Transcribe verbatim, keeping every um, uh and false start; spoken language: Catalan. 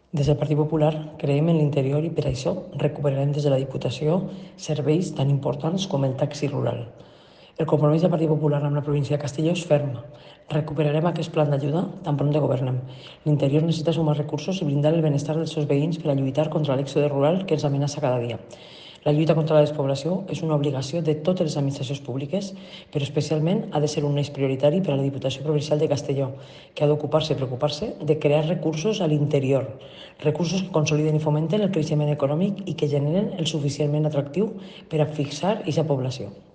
Des del Partit Popular creiem en l'interior i per això recuperarem des de la Diputació serveis tan importants com el taxi rural. El compromís del Partit Popular amb la província de Castelló és ferm. Recuperarem aquest plan d'ajuda tan pront governem. L'interior necessita sumar recursos i blindar el benestar dels seus veïns per a lluitar contra l'èxode rural que ens amenaça cada dia. La lluita contra la despoblació és una obligació de totes les administracions públiques, però especialment ha de ser un eix prioritari per a la Diputació Provincial de Castelló, que ha d'ocupar-se i preocupar-se de crear recursos a l'interior, recursos que consoliden i fomenten el creixement econòmic i que generen el suficientment atractiu per a fixar aquesta població.